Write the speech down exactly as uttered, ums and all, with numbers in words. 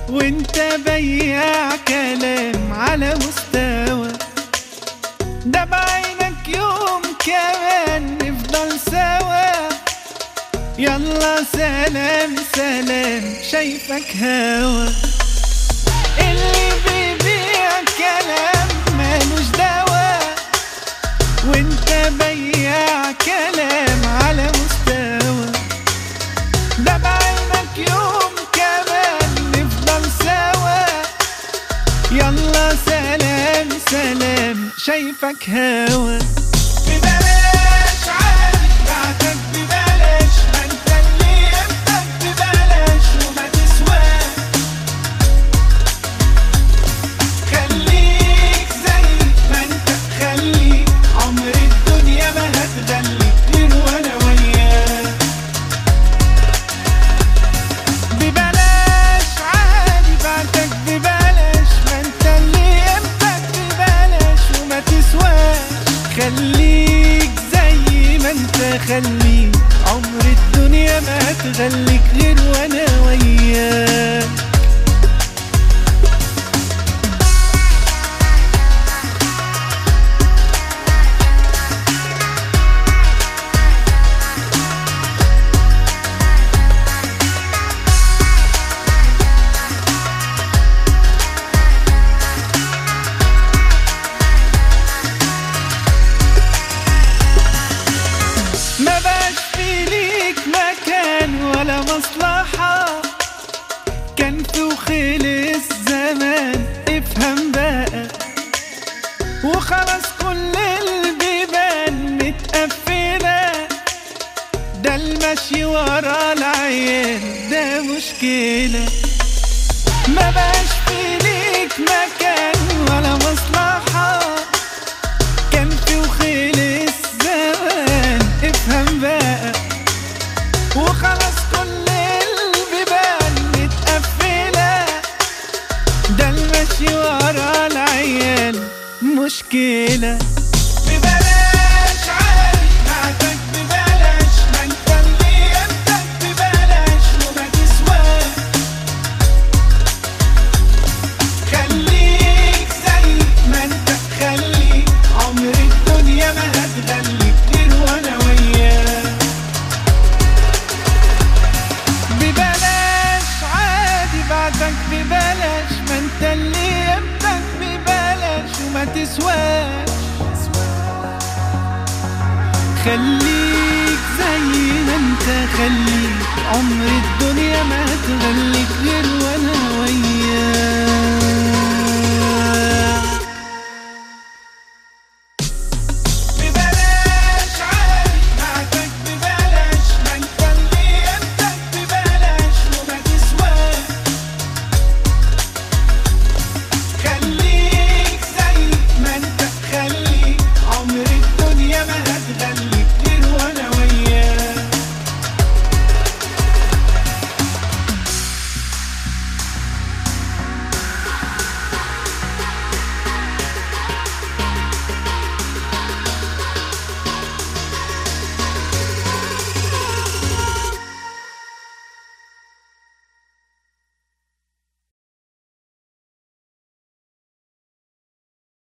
وانت بياع كلام على مستوى ده بعينك يوم كمان نفضل سوا. يلا سلام سلام شايفك هوا اللي بيبيع كلام مالوش دوا، وانت بياع كلام على مستوى ده بعينك يوم كمان نفضل سوا. يلا سلام سلام شايفك هوا ببلاش عادي بعتك ببلاش، ما انت اللي قيمتك ببلاش وما تسواش. خليك زي ما انت خليك، عمر الدنيا ما هتغليك غير وانا وياك. ببلاش عادي بعتك ببلاش، ما انت اللي قيمتك ببلاش وما تسواش. خليك زي ما انت خليك، عمر الدنيا ما هتغليك غير وانا وياك. ما بقاش في ليك مكان ولا مصلحة، كان في وخلص زمان افهم بقى. وخلاص كل البيبان متقفلة، ده المشي ورا العيال ده مشكلة. ما بقاش في ليك مكان ولا مصلحة، كان في وخلص زمان افهم بقى. وخلاص كل البيبان متقفلة، ده المشي ورا العيال مشكلة. ببلاش عادي بعتك ببلاش، ما انت اللي قيمتك ببلاش وما تسواش. خليك زي ما انت خليك، عمر الدنيا ما هتغليك غير وانا وياك. ببلاش عادي بعتك ببلاش، ما انت اللي قيمتك ببلاش وما تسواش. خليك زي ما انت خليك، عمر الدنيا ما هتغليك غير وانا وياك.